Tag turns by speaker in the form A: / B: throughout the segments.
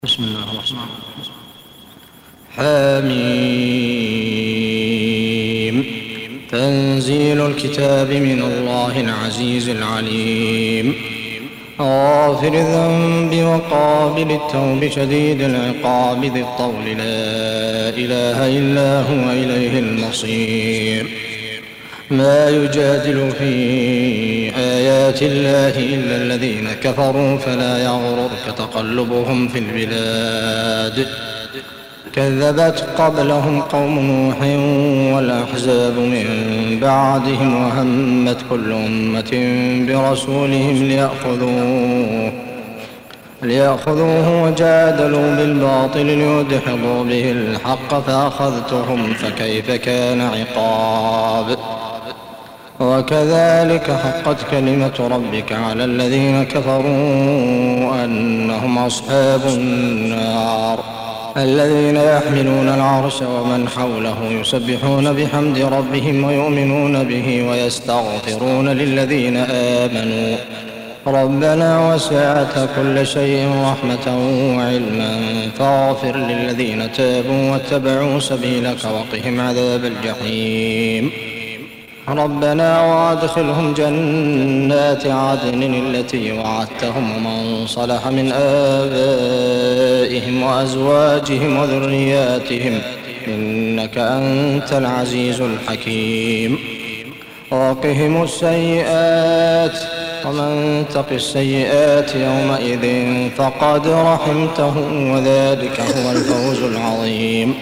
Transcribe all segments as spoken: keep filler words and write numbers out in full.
A: بسم الله الرحمن الرحيم. حميم. تنزيل الكتاب من الله العزيز العليم. غافر الذنب وقابل التوب شديد العقاب ذي الطول لا إله إلا هو إليه المصير. ما يجادل في آيات الله إلا الذين كفروا فلا يغررك تقلبهم في البلاد. كذبت قبلهم قوم نوح والأحزاب من بعدهم وهمت كل أمة برسولهم ليأخذوه ليأخذوه وجادلوا بالباطل ليدحضوا به الحق فأخذتهم فكيف كان عقاب. وكذلك حقت كلمة ربك على الذين كفروا أنهم أصحاب النار. الذين يحملون العرش ومن حوله يسبحون بحمد ربهم ويؤمنون به ويستغفرون للذين آمنوا ربنا وسعت كل شيء رحمة وعلما فاغفر للذين تابوا واتبعوا سبيلك وقهم عذاب الجحيم. ربنا وادخلهم جنات عدن التي وعدتهم ومن صلح من آبائهم وأزواجهم وذرياتهم إنك أنت العزيز الحكيم. وقهم السيئات ومن تق السيئات يومئذ فقد رحمته وذلك هو الفوز العظيم.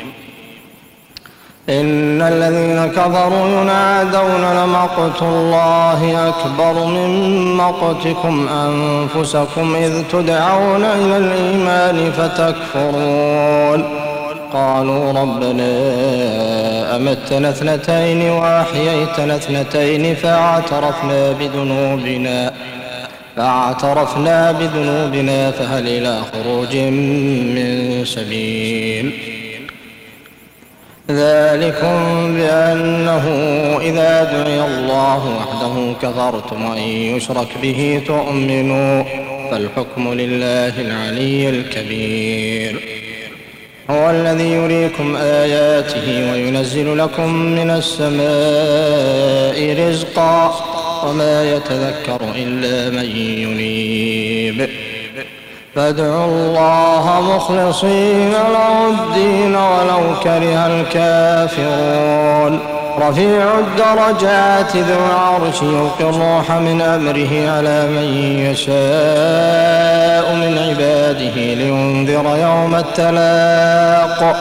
A: إن الذين كفروا ينادون لمقت الله أكبر من مقتكم أنفسكم إذ تدعون إلى الإيمان فتكفرون. قالوا ربنا أمتنا اثنتين وأحييتنا اثنتين فاعترفنا بذنوبنا فاعترفنا بذنوبنا فهل إلى خروج من سبيل. ذلكم بأنه إذا دعي الله وحده كفرتم وإن يشرك به تؤمنوا فالحكم لله العلي الكبير. هو الذي يريكم آياته وينزل لكم من السماء رزقا وما يتذكر إلا من ينيب. فادعوا الله مخلصين له الدين ولو كره الكافرون. رفيع الدرجات ذو العرش يلقي الروح من أمره على من يشاء من عباده لينذر يوم التلاق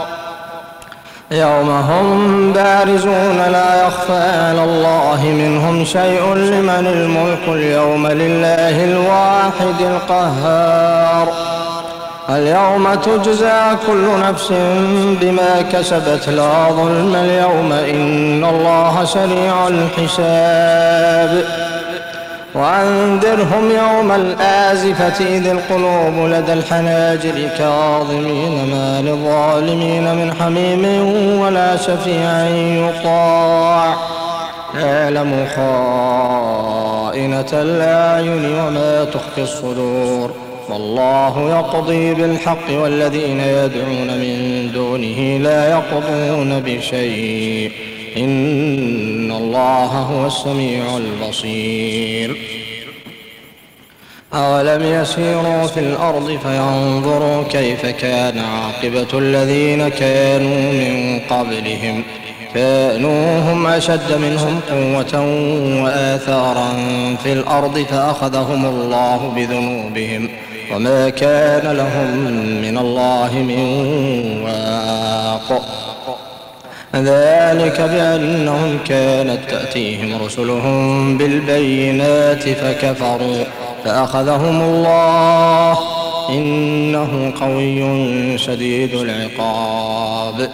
A: يوم هم بارزون لا يخفى على الله منهم شيء لمن الملك اليوم لله الواحد القهار. اليوم تجزى كل نفس بما كسبت لا ظلم اليوم إن الله سريع الحساب. وأنذرهم يوم الآزفة إذ القلوب لدى الحناجر كاظمين ما للظالمين من حميم ولا شفيع يطاع يعلم خائنة الأعين وما تخفي الصدور. والله يقضي بالحق والذين يدعون من دونه لا يقضون بشيء إن الله هو السميع البصير. أولم يسيروا في الأرض فينظروا كيف كان عاقبة الذين كانوا من قبلهم كانوا هم أشد منهم قوة وآثارا في الأرض فأخذهم الله بذنوبهم وما كان لهم من الله من واق. ذلك بأنهم كانت تأتيهم رسلهم بالبينات فكفروا فأخذهم الله إنه قوي شديد العقاب.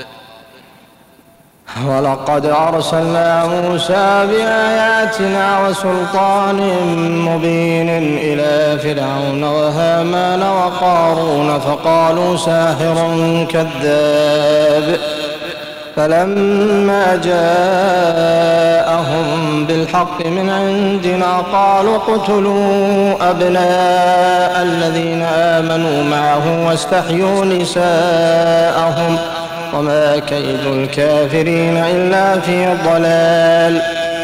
A: ولقد أرسلنا موسى بآياتنا وسلطان مبين إلى فرعون وهامان وقارون فقالوا ساحر كذاب. فلما جاءهم بالحق من عندنا قالوا اقتلوا أبناء الذين آمنوا معه واستحيوا نساءهم وما كيد الكافرين إلا في ضلال.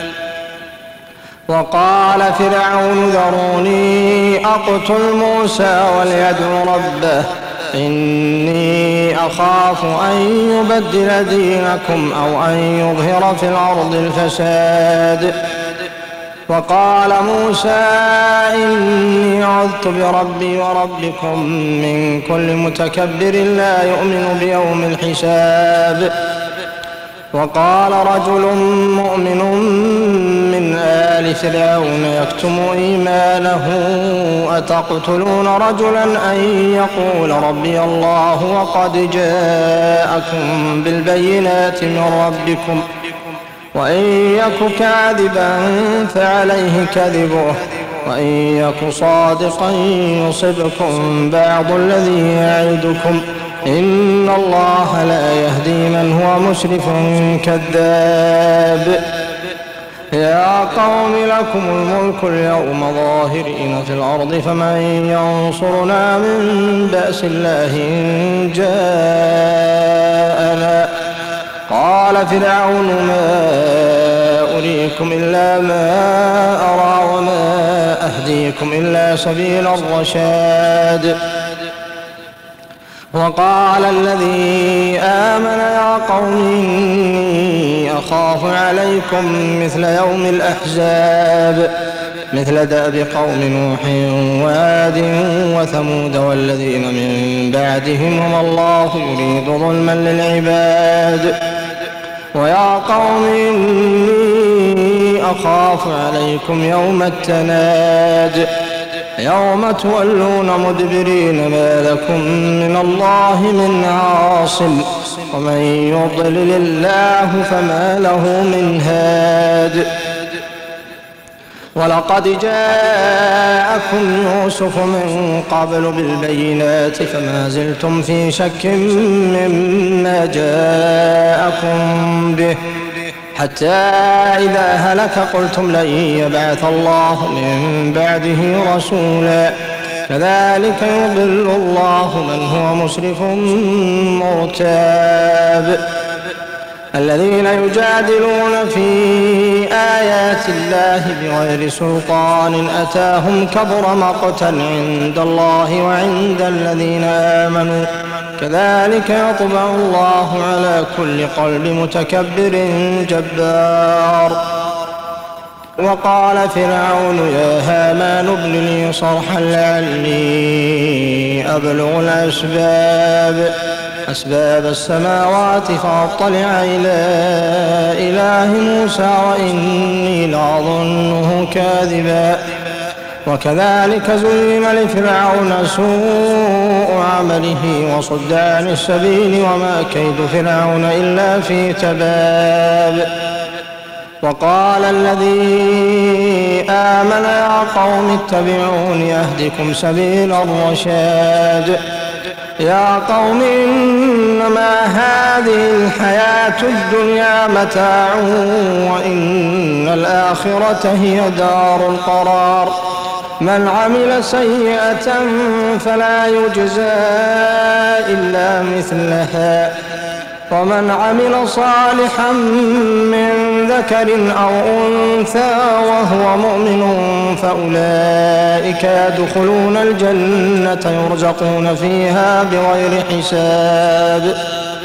A: وقال فرعون ذروني أقتل موسى وليدع ربه إني أخاف أن يبدل دينكم أو أن يظهر في الأرض الفساد. وقال موسى إني عذت بربي وربكم من كل متكبر لا يؤمن بيوم الحساب. وقال رجل مؤمن من آل فرعون يكتم إيمانه أتقتلون رجلا أن يقول ربي الله وقد جاءكم بالبينات من ربكم وإن يك كاذبا فعليه كذبه وإن يك صادقا يصبكم بعض الذي يعدكم إن الله لا يهدي من هو مسرف كذاب. يا قوم لكم الملك اليوم ظاهرين في الأرض فمن ينصرنا من بأس الله إن جاءنا. قال فرعون ما أريكم إلا ما أرى وما أهديكم إلا سبيل الرشاد. وقال الذي آمن يا قوم إني أخاف عليكم مثل يوم الأحزاب مثل دأب قوم نوح وعاد وثمود والذين من بعدهم وما الله يريد ظلما للعباد. ويا قوم إني أخاف عليكم يوم التناد يوم تولون مدبرين ما لكم من الله من عاصم ومن يضلل الله فما له من هاد. ولقد جاءكم يوسف من قبل بالبينات فما زلتم في شك مما جاءكم به حتى إذا هلك قلتم لن يبعث الله من بعده رسولا كذلك يضل الله من هو مسرف مرتاب. الذين يجادلون في آيات الله بغير سلطان أتاهم كبر مقتا عند الله وعند الذين آمنوا كذلك يطبع الله على كل قلب متكبر جبار. وقال فرعون يا هامان ابن لي صرحا لعلي أبلغ الأسباب أسباب السماوات فأطلع إلى إله موسى وإني لأظنه كاذبا. وكذلك زين لفرعون سوء عمله وصد عن السبيل وما كيد فرعون إلا في تباب. وقال الذي آمن يا قوم اتبعون يهدكم سبيل الرشاد. يا قوم إنما هذه الحياة الدنيا متاع وإن الآخرة هي دار القرار. من عمل سيئة فلا يجزى إلا مثلها ومن عمل صالحا من ذكر أو أنثى وهو مؤمن فأولئك يدخلون الجنة يرزقون فيها بغير حساب.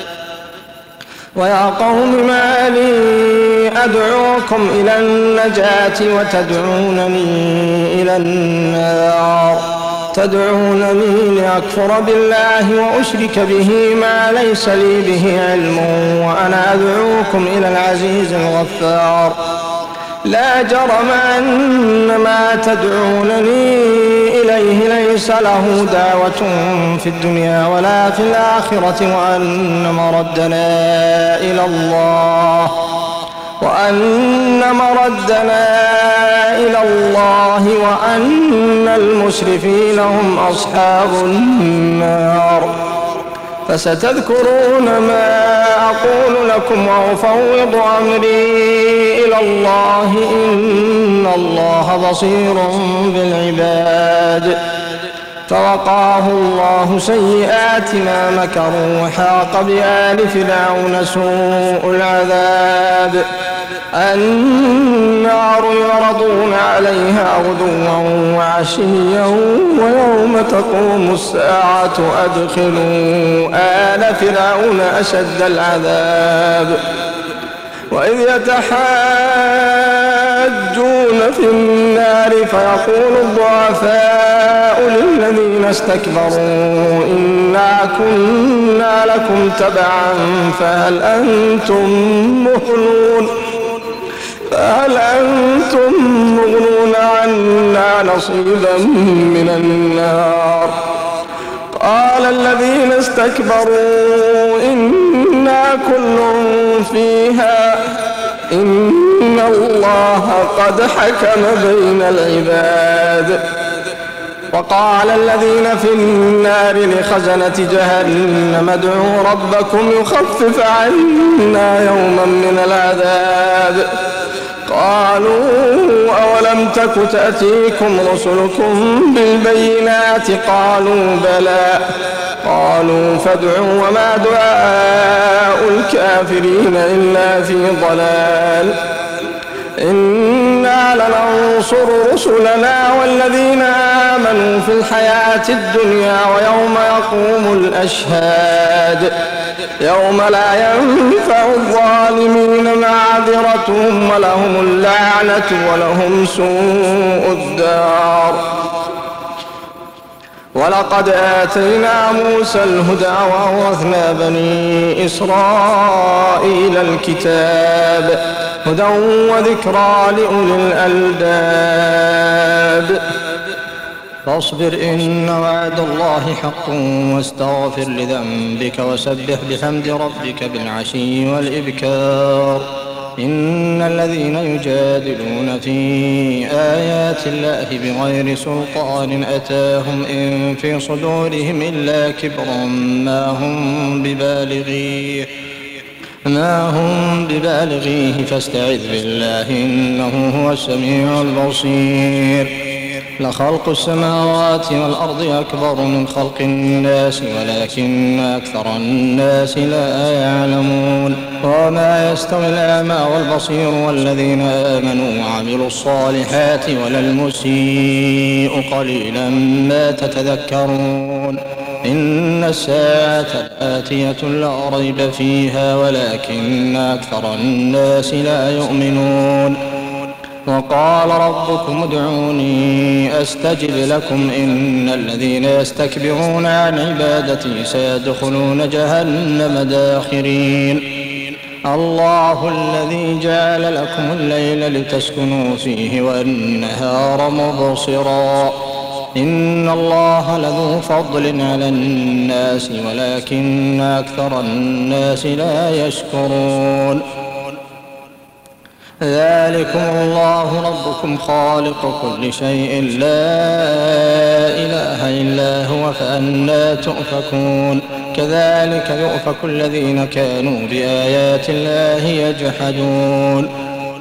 A: ويا قوم ما لي أدعوكم إلى النجاة وتدعونني إلى النار تدعونني لأكفر بالله وأشرك به ما ليس لي به علم وأنا أدعوكم إلى العزيز الغفار. لا جرم أن ما تدعونني إليه ليس له دعوة في الدنيا ولا في الآخرة وأن مردنا إلى الله وأن مردنا إلى الله وأن المسرفين هم أصحاب النار. فستذكرون ما أقول لكم وأفوض أمري إلى الله إن الله بصير بالعباد. فوقاه الله سيئات ما مكروا وحاق بآل فرعون سوء العذاب. النار يعرضون عليها غدوا وعشيا ويوم تقوم الساعة أدخلوا آل فرعون أشد العذاب. وإذ يتحاجون في النار فيقول الضعفاء للذين استكبروا إنا كنا لكم تبعا فهل أنتم مغنون فهل أنتم مغنون عنا نصيبا من النار. قال الذين استكبروا إنا كل فيها إن الله قد حكم بين العباد. وقال الذين في النار لخزنة جهنم ادعوا ربكم يخفف عنا يوما من العذاب. قالوا أولم تك تأتيكم رسلكم بالبينات قالوا بلى قالوا فادعوا وما دعاء الكافرين إلا في ضلال. إنا لننصر رسلنا والذين آمنوا في الحياة الدنيا ويوم يقوم الأشهاد يوم لا ينفع الظالمين معذرتهم ولهم اللعنة ولهم سوء الدار. ولقد آتينا موسى الهدى وأورثنا بني إسرائيل الكتاب هدى وذكرى لأولي الألباب. فاصبر إن وعد الله حق واستغفر لذنبك وسبح بحمد ربك بالعشي والإبكار. إن الذين يجادلون في آيات الله بغير سلطان أتاهم إن في صدورهم إلا كبر ما هم ببالغيه ما هم ببالغيه فاستعذ بالله إنه هو السميع البصير. لخلق السماوات والأرض أكبر من خلق الناس ولكن أكثر الناس لا يعلمون. وما يستوي الأعمى والبصير والذين آمنوا وعملوا الصالحات ولا المسيء قليلا ما تتذكرون. إن الساعة آتية لا ريب فيها ولكن أكثر الناس لا يؤمنون. وقال ربكم ادعوني أستجب لكم إن الذين يستكبرون عن عبادتي سيدخلون جهنم داخرين. الله الذي جعل لكم الليل لتسكنوا فيه والنهار مبصرا إن الله لذو فضل على الناس ولكن أكثر الناس لا يشكرون. ذلكم الله ربكم خالق كل شيء لا إله إلا هو فأنى تؤفكون. كذلك يؤفك الذين كانوا بآيات الله يجحدون.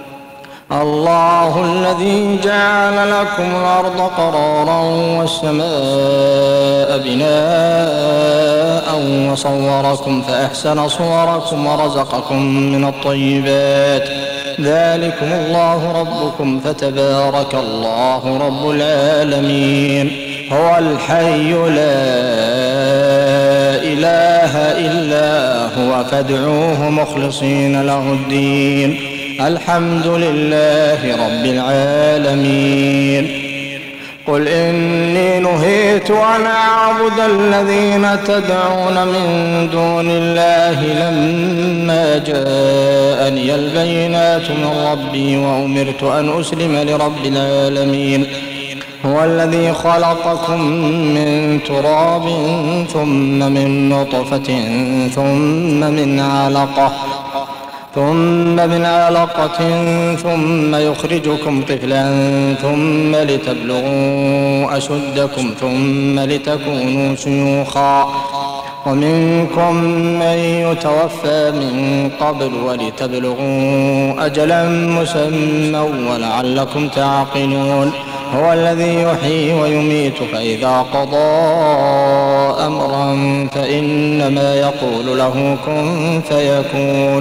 A: الله الذي جعل لكم الأرض قرارا والسماء بناء وصوركم فأحسن صوركم ورزقكم من الطيبات. ذلكم الله ربكم فتبارك الله رب العالمين. هو الحي لا إله إلا هو فادعوه مخلصين له الدين. الحمد لله رب العالمين. قل إني نهيت أن أعبد الذين تدعون من دون الله لما جاءني البينات من ربي وأمرت أن أسلم لرب العالمين. هو الذي خلقكم من تراب ثم من نطفة ثم من علقة ثم من علقة ثم يخرجكم طفلا ثم لتبلغوا أشدكم ثم لتكونوا شيوخا ومنكم من يتوفى من قبل ولتبلغوا أجلا مسمى ولعلكم تعقلون. هو الذي يحيي ويميت فإذا قضى أمرا فإنما يقول له كن فيكون.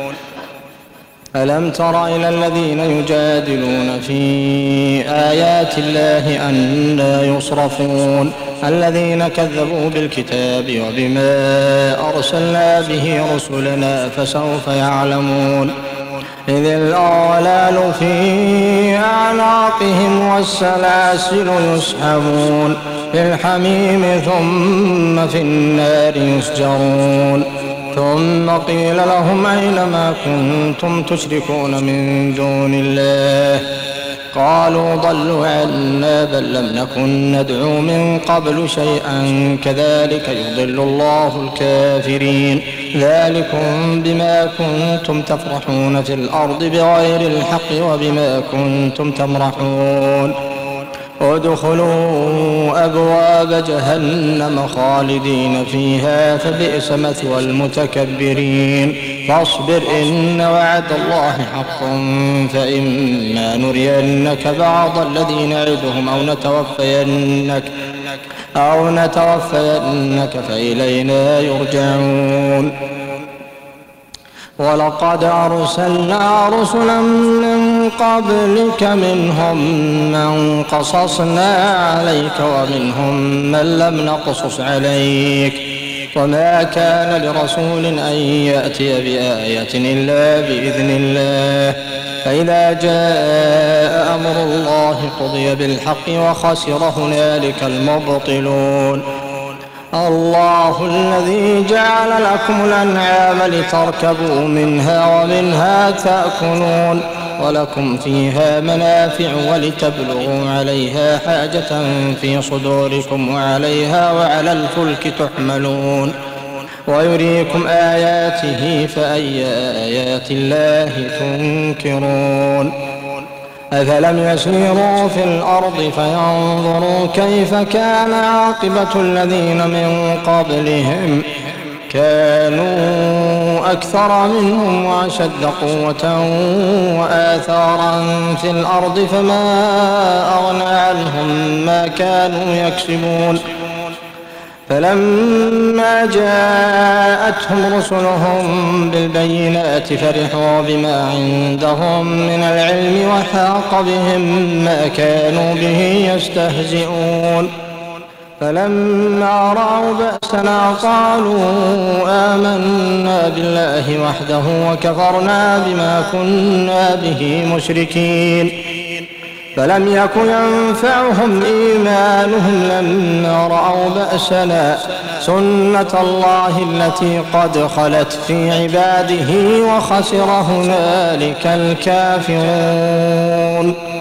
A: ألم تر إلى الذين يجادلون في آيات الله أنى يصرفون الذين كذبوا بالكتاب وبما أرسلنا به رسلنا فسوف يعلمون. إذ الأغلال في أعناقهم والسلاسل يسحبون في الحميم ثم في النار يسجرون. ثم قيل لهم أين ما كنتم تشركون من دون الله قالوا ضلوا عنا بل لم نكن ندعو من قبل شيئا كذلك يضل الله الكافرين. ذلكم بما كنتم تفرحون في الأرض بغير الحق وبما كنتم تمرحون. ادخلوا أبواب جهنم خالدين فيها فبئس مثوى المتكبرين. فاصبر إن وعد الله حق فإما نرينك بعض الذي نعدهم أو نتوفينك أو نتوفينك فإلينا يرجعون. ولقد أرسلنا رسلا من قبلك منهم من قصصنا عليك ومنهم من لم نقصص عليك وما كان لرسول أن يأتي بآية إلا بإذن الله. فإذا جاء أمر الله قضي بالحق وخسر هنالك المبطلون. الله الذي جعل لكم الأنعام لتركبوا منها ومنها تأكلون ولكم فيها منافع ولتبلغوا عليها حاجة في صدوركم وعليها وعلى الفلك تحملون ويريكم آياته فأي آيات الله تنكرون. أفلم يسيروا في الأرض فينظروا كيف كان عاقبة الذين من قبلهم كانوا أكثر منهم وأشد قوة وآثارا في الأرض فما أغنى عنهم ما كانوا يكسبون. فلما جاءتهم رسلهم بالبينات فرحوا بما عندهم من العلم وحاق بهم ما كانوا به يستهزئون. فلما رأوا بأسنا قالوا آمنا بالله وحده وكفرنا بما كنا به مشركين. فلم يكن ينفعهم إيمانهم لما رأوا بأسنا سنة الله التي قد خلت في عباده وخسر هنالك الكافرون.